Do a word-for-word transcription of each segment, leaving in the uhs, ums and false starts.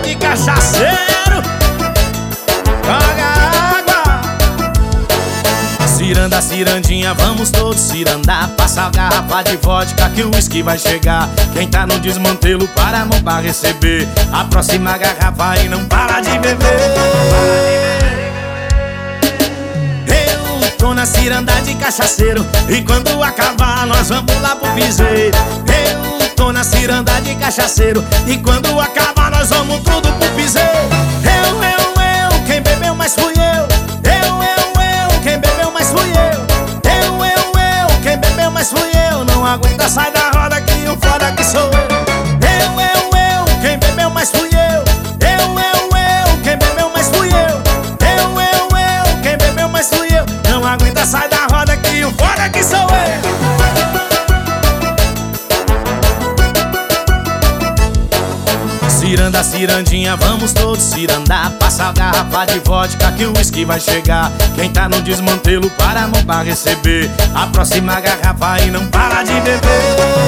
de cachaceiro. Joga água. Ciranda, cirandinha, vamos todos cirandar. Passa a garrafa de vodka que o uísque vai chegar. Quem tá no desmantelo para a mão pra receber. A próxima garrafa e não para de beber. Eu tô na ciranda de cachaceiro, e quando acabar nós vamos lá pro piseiro. Eu tô na ciranda de cachaceiro, e quando acabar nós vamos tudo pro piseiro. Eu, eu, eu, quem bebeu mais fui eu. Eu, eu, eu, quem bebeu mais fui eu. Eu, eu, eu, quem bebeu mais fui eu. Não aguenta, sai da roda que o foda que sou eu. Eu, eu, eu, quem bebeu mais fui eu. Eu, eu, eu, quem bebeu mais fui eu. Eu, eu, eu, quem bebeu mais fui eu. Não aguenta, sai da roda que o foda que sou eu. Ciranda, cirandinha, vamos todos cirandar. Passa a garrafa de vodka que o uísque vai chegar. Quem tá no desmantelo para a mão pra receber. A próxima garrafa e não para de beber.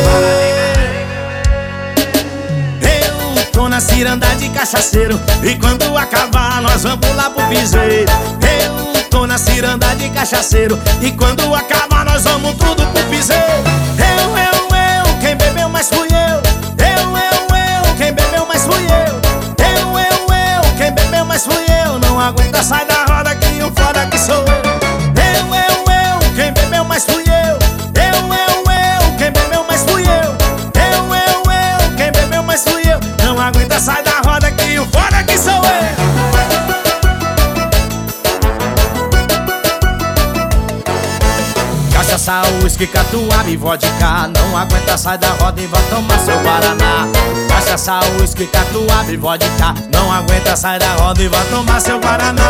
Eu tô na ciranda de cachaceiro, e quando acabar nós vamos lá pro piseiro. Eu tô na ciranda de cachaceiro, e quando acabar nós vamos tudo pro piseiro. Eu, eu, eu, quem bebeu mais fui eu. Eu, eu, eu, quem bebeu mais fui eu. Eu, eu, eu, quem bebeu mais fui eu. Não aguenta, sai da roda que o foda que sou eu. Eu, eu, eu, quem bebeu mais fui eu. Eu, eu, eu, quem bebeu mais fui eu. Eu, eu, eu, quem bebeu mais fui eu. Não aguenta, sai da roda que o foda que sou eu. Cachaça, uísque, catuaba e vodka. Não aguenta, sai da roda e vai tomar seu Guaraná. Cachaça, uísque, catuaba e vodka. Não aguenta, sai da roda e vai tomar seu Guaraná.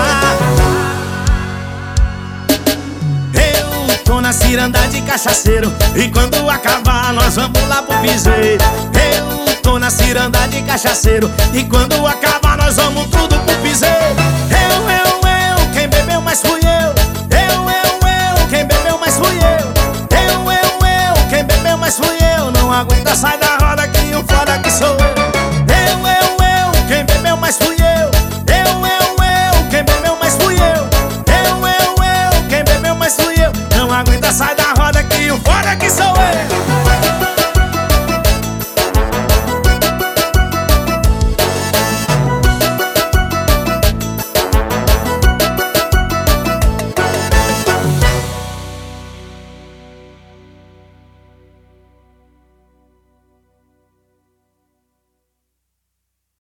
Eu tô na ciranda de cachaceiro, e quando acabar nós vamos lá pro piseiro. Eu tô na ciranda de cachaceiro, e quando acabar nós vamos tudo pro piseiro. Eu, eu, eu, quem bebeu mais fui eu. Eu, eu, eu, quem bebeu mais fui eu. Eu, eu, eu, quem bebeu mais fui eu. Não aguenta, sai da roda que o foda que sou eu. Eu, eu, eu, quem bebeu mais fui eu. Eu, eu, eu, quem bebeu mais fui eu. Eu, eu, eu, quem bebeu mais fui eu. Não aguenta, sai da roda que o foda que sou eu.